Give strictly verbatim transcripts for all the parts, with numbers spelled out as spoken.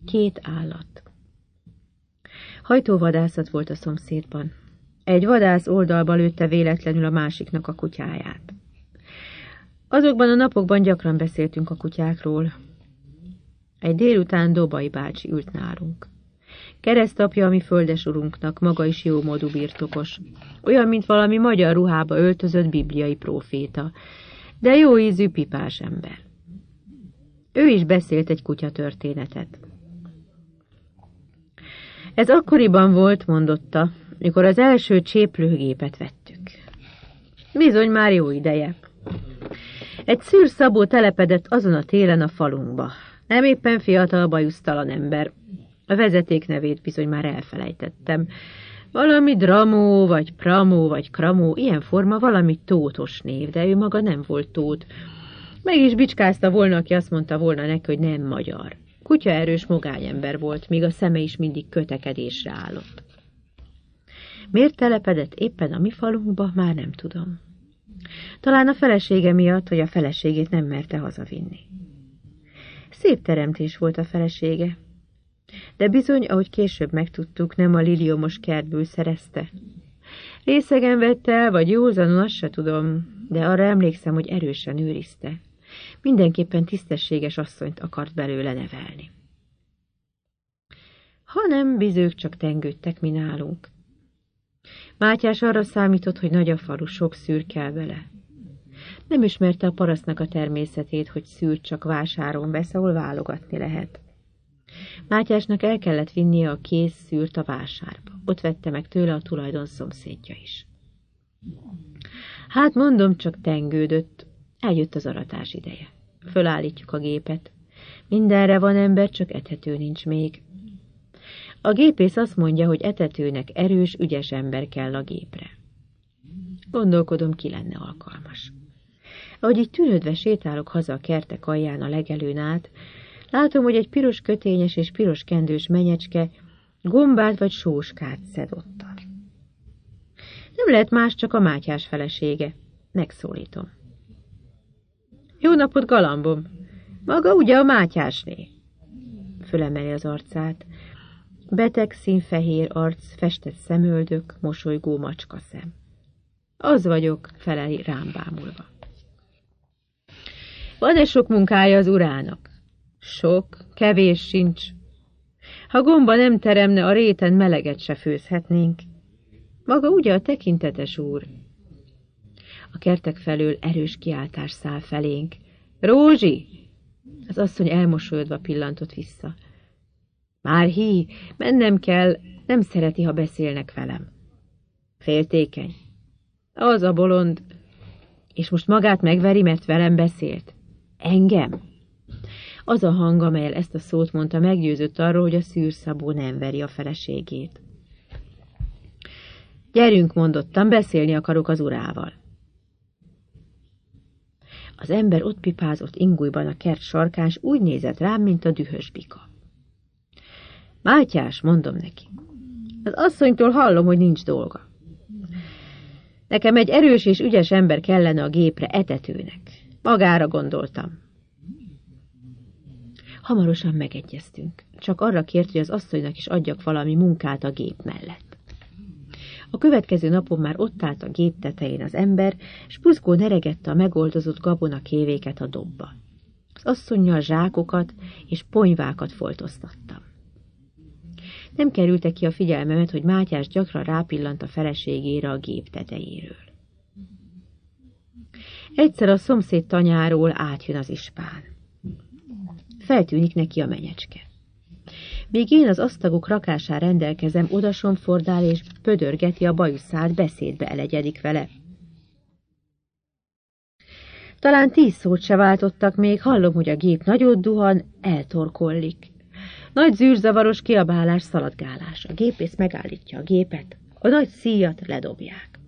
Két állat. Hajtóvadászat volt a szomszédban. Egy vadász oldalba lőtte véletlenül a másiknak a kutyáját. Azokban a napokban gyakran beszéltünk a kutyákról. Egy délután Dobai bácsi ült nálunk. Keresztapja a mi földesurunknak, maga is jómódú birtokos. Olyan, mint valami magyar ruhába öltözött bibliai próféta, de jó ízű pipás ember. Ő is beszélt egy kutya történetet. Ez akkoriban volt, mondotta, mikor az első cséplőgépet vettük. Bizony már jó ideje. Egy szűr szabó telepedett azon a télen a falunkba. Nem éppen fiatal, bajusztalan ember. A vezeték nevét bizony már elfelejtettem. Valami Dramó, vagy Pramó, vagy Kramó, ilyen forma valami tótos név, de ő maga nem volt tót. Meg is bicskázta volna, aki azt mondta volna neki, hogy nem magyar. Kutyaerős mogányember volt, míg a szeme is mindig kötekedésre állott. Miért telepedett éppen a mi falunkba, már nem tudom. Talán a felesége miatt, hogy a feleségét nem merte hazavinni. Szép teremtés volt a felesége, de bizony, ahogy később megtudtuk, nem a liliomos kertből szerezte. Részegen vette el, vagy józanon, azt se tudom, de arra emlékszem, hogy erősen őrizte. Mindenképpen tisztességes asszonyt akart belőle nevelni. Hanem bizők csak tengődtek mi nálunk. Mátyás arra számított, hogy nagy a falu, sok szűr kell vele. Nem ismerte a parasztnak a természetét, hogy szűrt csak vásáron vesz, ahol válogatni lehet. Mátyásnak el kellett vinnie a kész szűrt a vásárba. Ott vette meg tőle a tulajdon szomszédja is. Hát mondom, csak tengődött. Eljött az aratás ideje. Fölállítjuk a gépet. Mindenre van ember, csak etető nincs még. A gépész azt mondja, hogy etetőnek erős, ügyes ember kell a gépre. Gondolkodom, ki lenne alkalmas. Ahogy így tűnődve sétálok haza a kertek alján a legelőn át, látom, hogy egy piros kötényes és piros kendős menyecske gombát vagy sóskát szed ottan. Nem lehet más, csak a Mátyás felesége. Megszólítom. Jó napot, galambom! Maga ugye a Mátyásné? Fölemeli az arcát. Beteg, színfehér arc, festett szemöldök, mosolygó macska szem. Az vagyok, feleli rám bámulva. Van-e sok munkája az urának? Sok, kevés sincs. Ha gomba nem teremne, a réten meleget se főzhetnénk. Maga ugye a tekintetes úr? A kertek felől erős kiáltás száll felénk. Rózsi! Az asszony elmosolyodva pillantott vissza. Már hí, mennem kell, nem szereti, ha beszélnek velem. Féltékeny. Az a bolond. És most magát megveri, mert velem beszélt. Engem? Az a hang, amelyel ezt a szót mondta, meggyőzött arról, hogy a szűrszabó nem veri a feleségét. Gyerünk, mondottam, beszélni akarok az urával. Az ember ott pipázott ingújban a kert sarkán, s úgy nézett rám, mint a dühös bika. Mátyás, mondom neki, az asszonytól hallom, hogy nincs dolga. Nekem egy erős és ügyes ember kellene a gépre, etetőnek. Magára gondoltam. Hamarosan megegyeztünk. Csak arra kért, hogy az asszonynak is adjak valami munkát a gép mellett. A következő napon már ott állt a gép tetején az ember, s buzgó neregette a megoldozott gabonakévéket a dobba. Az asszonnyal zsákokat és ponyvákat foltoztattam. Nem kerülte ki a figyelmemet, hogy Mátyás gyakran rápillant a feleségére a gép tetejéről. Egyszer a szomszéd tanyáról átjön az ispán. Feltűnik neki a menyecske. Míg én az asztagok rakásán rendelkezem, odasomfordál és pödörgeti a bajuszát, beszédbe elegyedik vele. Talán tíz szót se váltottak még, hallom, hogy a gép nagyot duhan, eltorkollik. Nagy zűrzavaros kiabálás, szaladgálás. A gépész megállítja a gépet, a nagy szíjat ledobják.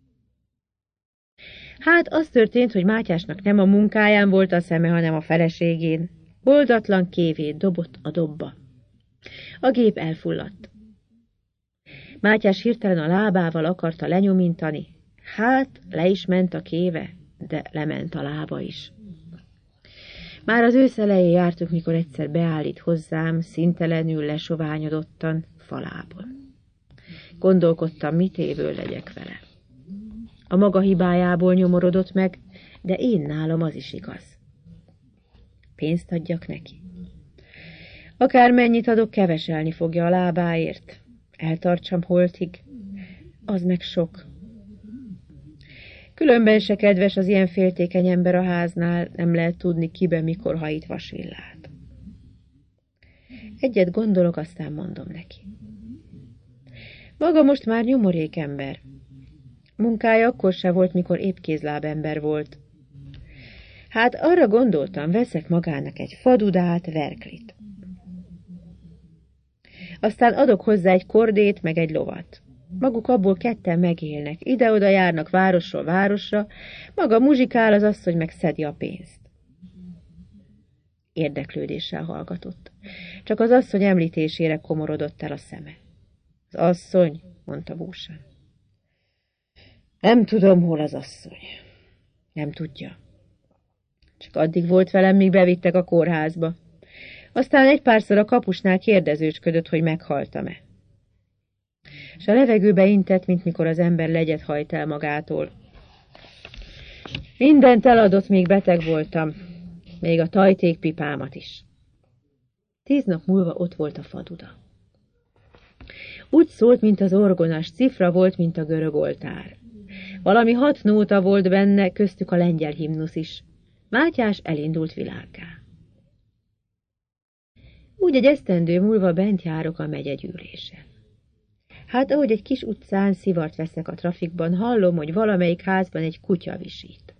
Hát az történt, hogy Mátyásnak nem a munkáján volt a szeme, hanem a feleségén. Boldatlan kévét dobott a dobba. A gép elfulladt. Mátyás hirtelen a lábával akarta lenyomintani. Hát, le is ment a kéve, de lement a lába is. Már az ősz elején jártunk, mikor egyszer beállít hozzám, szintelenül lesoványodottan, falában. Gondolkodtam, mit évől legyek vele. A maga hibájából nyomorodott meg, de én nálam az is igaz. Pénzt adjak neki. Akármennyit adok, keveselni fogja a lábáért. Eltartsam holtig, az meg sok. Különben se kedves az ilyen féltékeny ember a háznál, nem lehet tudni, kibe mikor hajít vasvillát. Egyet gondolok, aztán mondom neki. Maga most már nyomorék ember. Munkája akkor se volt, mikor épp kézláb ember volt. Hát arra gondoltam, veszek magának egy fadudát, verklit. Aztán adok hozzá egy kordét, meg egy lovat. Maguk abból ketten megélnek, ide-oda járnak városról városra, maga muzsikál, az asszony meg szedi a pénzt. Érdeklődéssel hallgatott. Csak az asszony említésére komorodott el a szeme. Az asszony, mondta búsan. Nem tudom, hol az asszony. Nem tudja. Csak addig volt velem, míg bevittek a kórházba. Aztán egy párszor a kapusnál kérdezősködött, hogy meghaltam-e. És a levegőbe intett, mint mikor az ember legyet hajt el magától. Mindent eladott, míg beteg voltam, még a tajtékpipámat is. Tíz nap múlva ott volt a faduda. Úgy szólt, mint az orgonas, cifra volt, mint a görög oltár. Valami hat nóta volt benne, köztük a lengyel himnusz is. Mátyás elindult világgá. Úgy egy esztendő múlva bent járok a megyegyűlésen. Hát ahogy egy kis utcán szivart veszek a trafikban, hallom, hogy valamelyik házban egy kutya visít.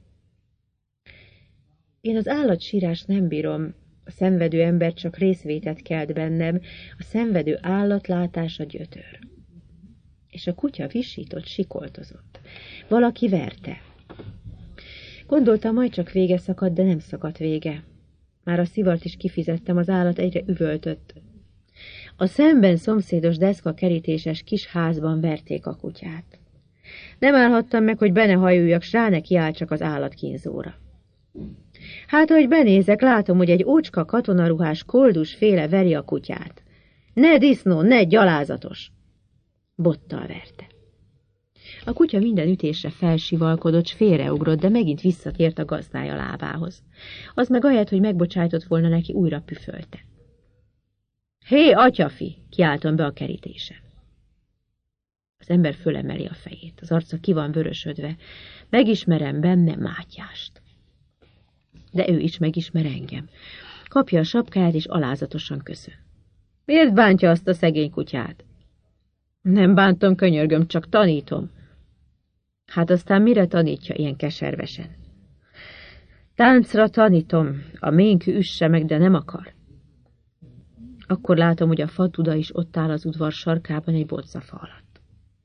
Én az állatsírás nem bírom, a szenvedő ember csak részvétet kelt bennem, a szenvedő állatlátása gyötör. És a kutya visított, sikoltozott. Valaki verte. Gondoltam, majd csak vége szakadt, de nem szakadt vége. Már a szivart is kifizettem, az állat egyre üvöltött. A szemben szomszédos deszka kerítéses kis házban verték a kutyát. Nem állhattam meg, hogy be ne hajuljak, s rá ne kiáll csak az állatkínzóra. Hát, ahogy benézek, látom, hogy egy ócska katonaruhás koldus féle veri a kutyát. Ne disznó, ne gyalázatos! Bottal verte. A kutya minden ütésre felsivalkodott, s félreugrott, de megint visszatért a gazdája lábához. Az meg ahelyett, hogy megbocsájtott volna neki, újra püfölte. Hé, atyafi! Kiáltom be a kerítésen. Az ember fölemeli a fejét, az arca ki van vörösödve. Megismerem benne Mátyást. De ő is megismer engem. Kapja a sapkáját, és alázatosan köszön. Miért bántja azt a szegény kutyát? Nem bántom, könyörgöm, csak tanítom. Hát aztán mire tanítja ilyen keservesen? Táncra tanítom, a ménkű üsse meg, de nem akar. Akkor látom, hogy a faduda is ott áll az udvar sarkában egy bodzafa alatt.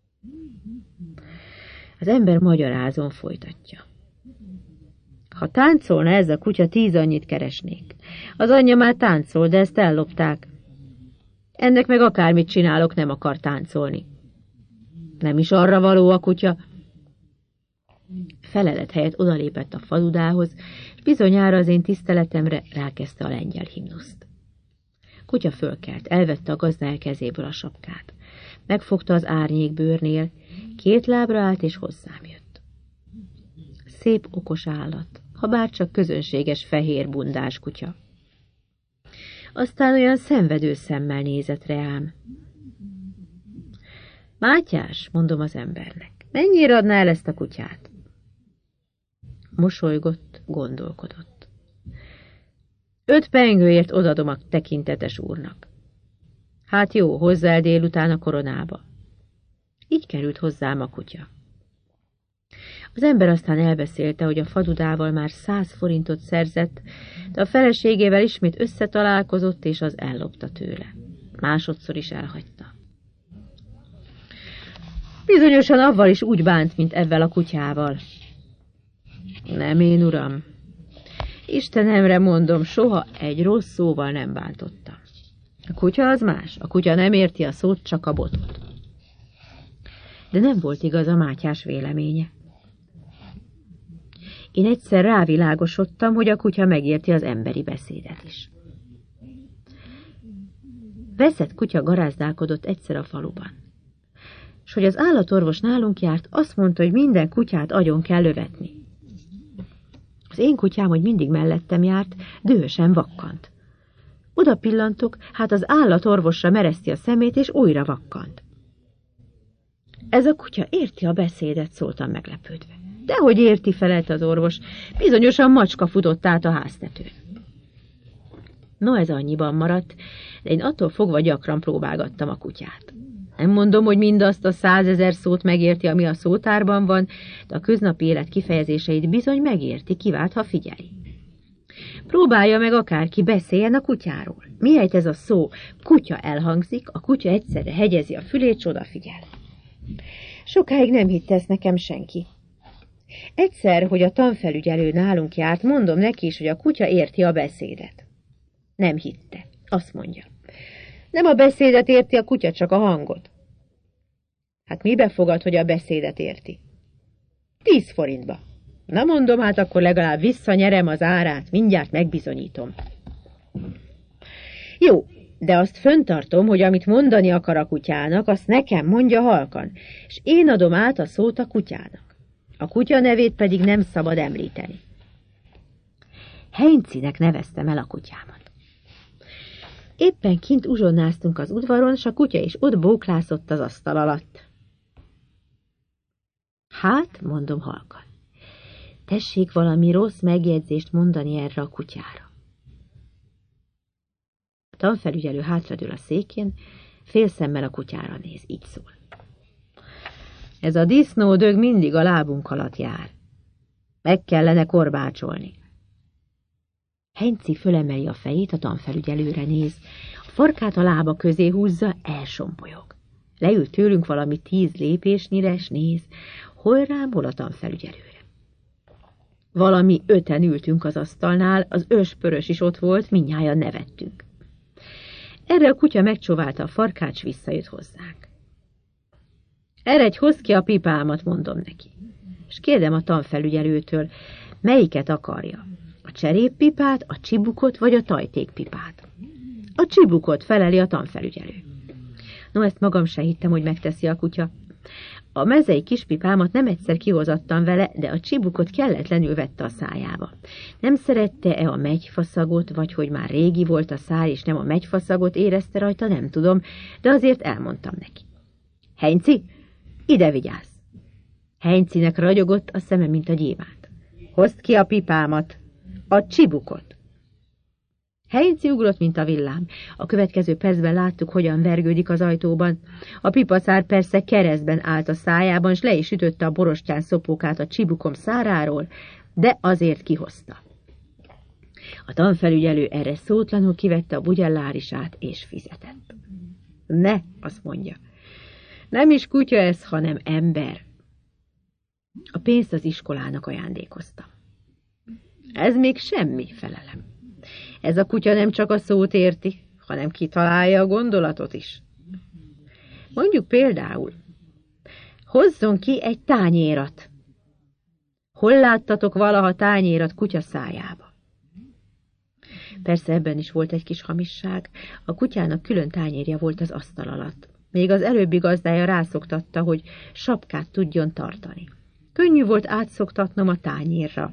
Az ember magyarázon folytatja. Ha táncolna ez a kutya, tíz annyit keresnék. Az anyja már táncol, de ezt ellopták. Ennek meg akármit csinálok, nem akar táncolni. Nem is arra való a kutya. Felelet helyett odalépett a fadudához, és bizonyára az én tiszteletemre rákezdte a lengyel himnuszt. Kutya fölkelt, elvette a gazdája kezéből a sapkát. Megfogta az árnyékbőrnél, két lábra állt és hozzám jött. Szép okos állat, ha bár csak közönséges fehér bundás kutya. Aztán olyan szenvedő szemmel nézett reám. Mátyás, mondom az embernek, mennyire adná el ezt a kutyát? Mosolygott, gondolkodott. Öt pengőért odadom a tekintetes úrnak. Hát jó, hozzá el délután a koronába. Így került hozzám a kutya. Az ember aztán elbeszélte, hogy a fadudával már száz forintot szerzett, de a feleségével ismét összetalálkozott, és az ellopta tőle. Másodszor is elhagyta. Bizonyosan avval is úgy bánt, mint evvel a kutyával. Nem én, uram. Istenemre mondom, soha egy rossz szóval nem bántottam. A kutya az más, a kutya nem érti a szót, csak a botot. De nem volt igaz a Mátyás véleménye. Én egyszer rávilágosodtam, hogy a kutya megérti az emberi beszédet is. Veszett kutya garázdálkodott egyszer a faluban. S hogy az állatorvos nálunk járt, azt mondta, hogy minden kutyát agyon kell lövetni. Az én kutyám, hogy mindig mellettem járt, dühösen vakkant. Oda pillantok, hát az állatorvosra mereszti a szemét, és újra vakkant. Ez a kutya érti a beszédet, szóltam meglepődve. Dehogy érti, felelt az orvos, bizonyosan macska futott át a háztetőn. No, ez annyiban maradt, de én attól fogva gyakran próbálgattam a kutyát. Nem mondom, hogy mindazt a százezer szót megérti, ami a szótárban van, de a köznapi élet kifejezéseit bizony megérti, kivált, ha figyeli. Próbálja meg akárki, beszéljen a kutyáról. Mihelyt ez a szó kutya elhangzik, a kutya egyszerre hegyezi a fülét, s odafigyel. Sokáig nem hitte ezt nekem senki. Egyszer, hogy a tanfelügyelő nálunk járt, mondom neki is, hogy a kutya érti a beszédet. Nem hitte. Azt mondja. Nem a beszédet érti a kutya, csak a hangot. Hát mibe fogad, hogy a beszédet érti? Tíz forintba. Na mondom, hát akkor legalább visszanyerem az árát, mindjárt megbizonyítom. Jó, de azt föntartom, hogy amit mondani akar a kutyának, azt nekem mondja halkan, és én adom át a szót a kutyának. A kutya nevét pedig nem szabad említeni. Heincinek neveztem el a kutyámat. Éppen kint uzsonnáztunk az udvaron, s a kutya is ott bóklászott az asztal alatt. Hát, mondom halkan, tessék valami rossz megjegyzést mondani erre a kutyára. A tanfelügyelő hátradől a székén, félszemmel a kutyára néz, így szól. Ez a disznódög mindig a lábunk alatt jár. Meg kellene korbácsolni. Heinci fölemeli a fejét, a tanfelügyelőre néz, a farkát a lába közé húzza, elsompolyog. Leül tőlünk valami tíz lépésnyire, s néz, hol rám, hol a tanfelügyelőre. Valami öten ültünk az asztalnál, az őspörös is ott volt, mindnyájan nevettünk. Erre a kutya megcsóválta a farkát, s visszajött hozzánk. Eredj, hozd ki a pipámat, mondom neki. És kérdem a tanfelügyelőtől, melyiket akarja. A cseréppipát, a csibukot vagy a tajtékpipát? A csibukot, feleli a tanfelügyelő. No, ezt magam se hittem, hogy megteszi a kutya. A mezei kispipámat nem egyszer kihozattam vele, de a csibukot kelletlenül vette a szájába. Nem szerette-e a megyfaszagot, vagy hogy már régi volt a szár, és nem a megyfaszagot érezte rajta, nem tudom, de azért elmondtam neki. Heinci, ide vigyázz! Heincinek ragyogott a szeme, mint a gyémánt. Hozd ki a pipámat! A csibukot! Heinci ugrott, mint a villám. A következő percben láttuk, hogyan vergődik az ajtóban. A pipaszár persze keresztben állt a szájában, s le is ütötte a borostyán szopókát a csibukom száráról, de azért kihozta. A tanfelügyelő erre szótlanul kivette a bugyellárisát, és fizetett. Ne, azt mondja. Nem is kutya ez, hanem ember. A pénzt az iskolának ajándékoztam. Ez még semmi, felelem. Ez a kutya nem csak a szót érti, hanem kitalálja a gondolatot is. Mondjuk például, hozzon ki egy tányérat. Hol láttatok valaha tányérat kutya szájába? Persze ebben is volt egy kis hamisság. A kutyának külön tányérja volt az asztal alatt. Még az előbbi gazdája rászoktatta, hogy sapkát tudjon tartani. Könnyű volt átszoktatnom a tányérra.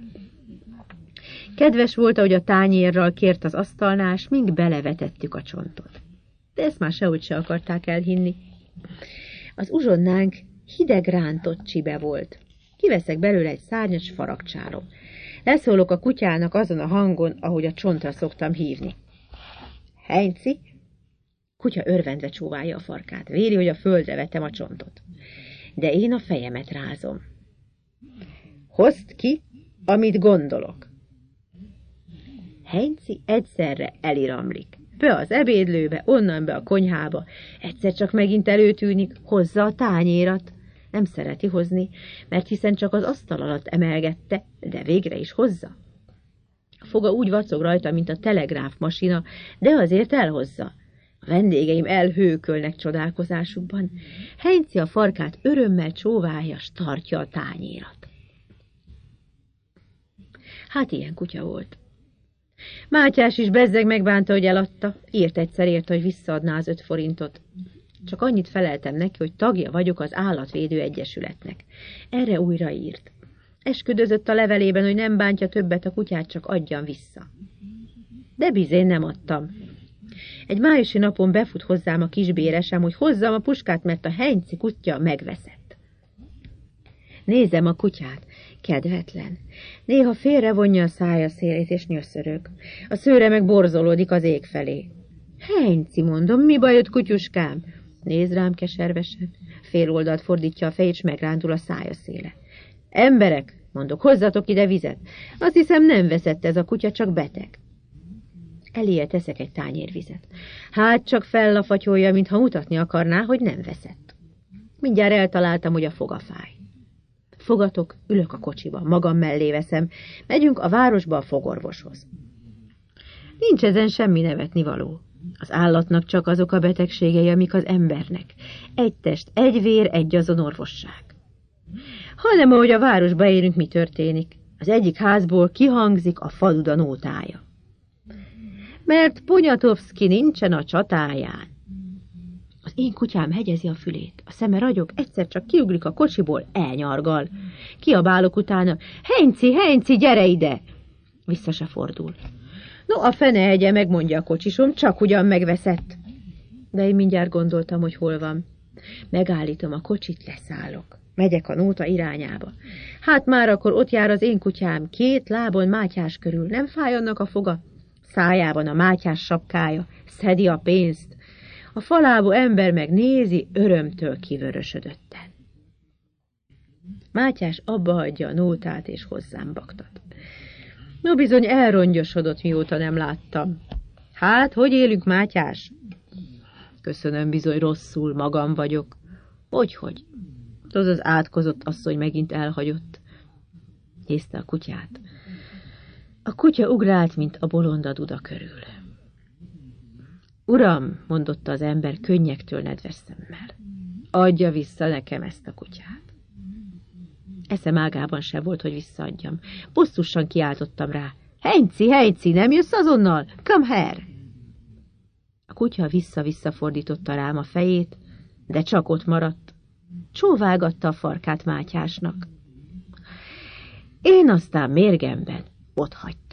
Kedves volt, ahogy a tányérral kért az asztalnál, s mink belevetettük a csontot. De ezt már sehogy se akarták elhinni. Az uzsonnánk hideg rántott csibe volt. Kiveszek belőle egy szárnyat, s faragcsálom. Leszólok a kutyának azon a hangon, ahogy a csontra szoktam hívni. Heinci? Kutya örvendve csóválja a farkát. Véri, hogy a földre vetem a csontot. De én a fejemet rázom. Hozd ki, amit gondolok. Heinci egyszerre eliramlik. Be az ebédlőbe, onnan be a konyhába. Egyszer csak megint előtűnik, hozza a tányérat. Nem szereti hozni, mert hiszen csak az asztal alatt emelgette, de végre is hozza. A foga úgy vacog rajta, mint a telegráfmasina, de azért elhozza. A vendégeim elhőkölnek csodálkozásukban. Heinci a farkát örömmel csóválja, s tartja a tányérat. Hát ilyen kutya volt. Mátyás is bezzeg megbánta, hogy eladta. Írt egyszer érte, hogy visszaadná az öt forintot. Csak annyit feleltem neki, hogy tagja vagyok az Állatvédő Egyesületnek. Erre újra írt. Esküdözött a levelében, hogy nem bántja többet a kutyát, csak adjam vissza. De bizony nem adtam. Egy májusi napon befut hozzám a kisbéresem, hogy hozzam a puskát, mert a Heinzi kutya megveszett. Nézem a kutyát, kedvetlen. Néha félrevonja a szája szélét és nyöszörög. A szőre meg borzolódik az ég felé. Heinzi, mondom, mi bajod, kutyuskám? Néz rám keservesen. Fél oldalt fordítja a fejét, és megrándul a szája széle. Emberek, mondok, hozzatok ide vizet. Azt hiszem, nem veszett ez a kutya, csak beteg. Eléje teszek egy tányér vizet. Hát csak fellafatyolja, mintha mutatni akarná, hogy nem veszett. Mindjárt eltaláltam, hogy a foga fáj. Fogatok, ülök a kocsiba, magam mellé veszem. Megyünk a városba a fogorvoshoz. Nincs ezen semmi nevetnivaló. Az állatnak csak azok a betegségei, amik az embernek. Egy test, egy vér, egy azon orvosság. Hanem ahogy a városba érünk, mi történik. Az egyik házból kihangzik a faluda nótája. Mert Ponyatowski nincsen a csatáján. Az én kutyám hegyezi a fülét, a szeme ragyog, egyszer csak kiugrik a kocsiból, elnyargal. Kiabálok utána, Heinzi, Heinzi, gyere ide! Vissza se fordul. No, a fene hegye, megmondja a kocsisom, csak ugyan megveszett. De én mindjárt gondoltam, hogy hol van. Megállítom a kocsit, leszállok. Megyek a nóta irányába. Hát már akkor ott jár az én kutyám, két lábon Mátyás körül. Nem fáj annak a foga? Szájában a Mátyás sapkája, szedi a pénzt. A falábú ember meg nézi, örömtől kivörösödötten. Mátyás abba hagyja a nótát, és hozzám baktat. No bizony elrongyosodott, mióta nem láttam. Hát, hogy élünk, Mátyás? Köszönöm, bizony rosszul, magam vagyok. Hogyhogy? Az az átkozott asszony megint elhagyott. Nézte a kutyát. A kutya ugrált, mint a bolond a duda körül. Uram, mondotta az ember könnyektől nedves szemmel, adja vissza nekem ezt a kutyát. Eszem ágában se volt, hogy visszaadjam. Bosszusan kiáltottam rá. Heinzi, Heinzi, nem jössz azonnal? Come here! A kutya vissza-vissza fordította rám a fejét, de csak ott maradt. Csóválgatta a farkát Mátyásnak. Én aztán mérgemben otthagytam.